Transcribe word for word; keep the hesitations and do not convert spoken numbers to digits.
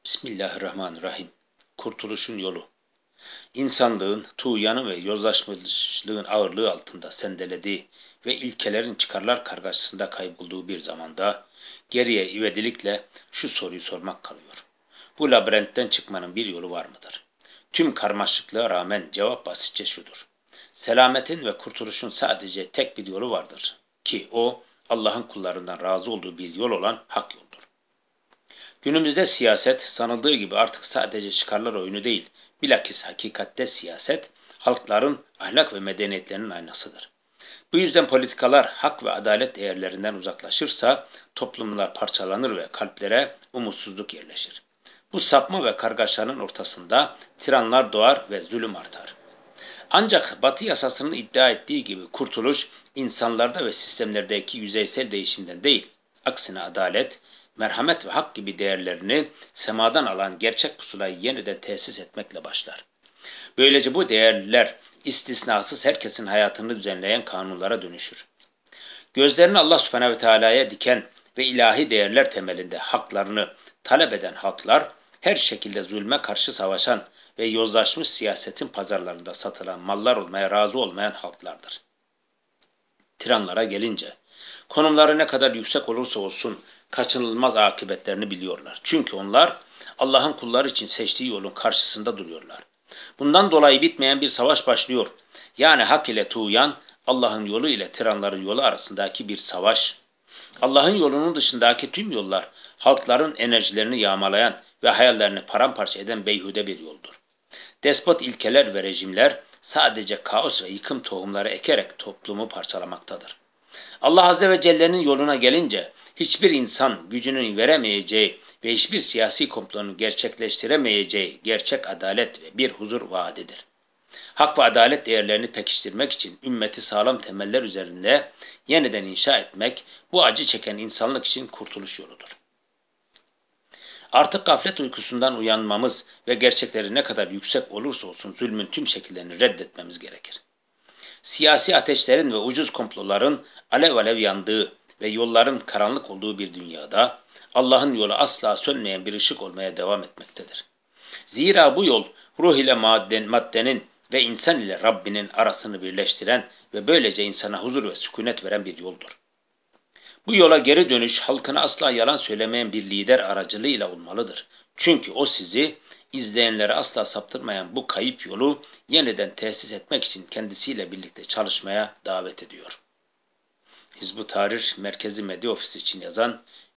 Bismillahirrahmanirrahim. Kurtuluşun yolu. İnsanlığın, tuğyanın ve yozlaşmışlığın ağırlığı altında sendelediği ve ilkelerin çıkarlar kargaşasında kaybolduğu bir zamanda geriye ivedilikle şu soruyu sormak kalıyor. Bu labirentten çıkmanın bir yolu var mıdır? Tüm karmaşıklığa rağmen cevap basitçe şudur. Selametin ve kurtuluşun sadece tek bir yolu vardır ki o Allah'ın kullarından razı olduğu bir yol olan hak yoldur. Günümüzde siyaset sanıldığı gibi artık sadece çıkarlar oyunu değil, bilakis hakikatte siyaset, halkların ahlak ve medeniyetlerinin aynasıdır. Bu yüzden politikalar hak ve adalet değerlerinden uzaklaşırsa toplumlar parçalanır ve kalplere umutsuzluk yerleşir. Bu sapma ve kargaşanın ortasında tiranlar doğar ve zulüm artar. Ancak Batı yasasının iddia ettiği gibi kurtuluş insanlarda ve sistemlerdeki yüzeysel değişimden değil, aksine adalet, merhamet ve hak gibi değerlerini semadan alan gerçek pusulayı yeniden tesis etmekle başlar. Böylece bu değerler istisnasız herkesin hayatını düzenleyen kanunlara dönüşür. Gözlerini Allah Subhanahu ve Teala'ya diken ve ilahi değerler temelinde haklarını talep eden halklar, her şekilde zulme karşı savaşan ve yozlaşmış siyasetin pazarlarında satılan mallar olmaya razı olmayan halklardır. Tiranlara gelince, konumları ne kadar yüksek olursa olsun kaçınılmaz akıbetlerini biliyorlar. Çünkü onlar Allah'ın kulları için seçtiği yolun karşısında duruyorlar. Bundan dolayı bitmeyen bir savaş başlıyor. Yani hak ile tuğyan, Allah'ın yolu ile tiranların yolu arasındaki bir savaş. Allah'ın yolunun dışındaki tüm yollar, halkların enerjilerini yağmalayan ve hayallerini paramparça eden beyhude bir yoldur. Despot ilkeler ve rejimler sadece kaos ve yıkım tohumları ekerek toplumu parçalamaktadır. Allah Azze ve Celle'nin yoluna gelince hiçbir insan gücünün veremeyeceği ve hiçbir siyasi komplonun gerçekleştiremeyeceği gerçek adalet ve bir huzur vaadidir. Hak ve adalet değerlerini pekiştirmek için ümmeti sağlam temeller üzerinde yeniden inşa etmek bu acı çeken insanlık için kurtuluş yoludur. Artık gaflet uykusundan uyanmamız ve gerçekleri ne kadar yüksek olursa olsun zulmün tüm şekillerini reddetmemiz gerekir. Siyasi ateşlerin ve ucuz komploların alev alev yandığı ve yolların karanlık olduğu bir dünyada Allah'ın yolu asla sönmeyen bir ışık olmaya devam etmektedir. Zira bu yol ruh ile maddenin ve insan ile Rabbinin arasını birleştiren ve böylece insana huzur ve sükunet veren bir yoldur. Bu yola geri dönüş halkına asla yalan söylemeyen bir lider aracılığıyla olmalıdır. Çünkü o sizi izleyenlere asla saptırmayan bu kayıp yolu yeniden tesis etmek için kendisiyle birlikte çalışmaya davet ediyor. Hizb-ut Tahrir Merkezi Medya Ofisi için yazan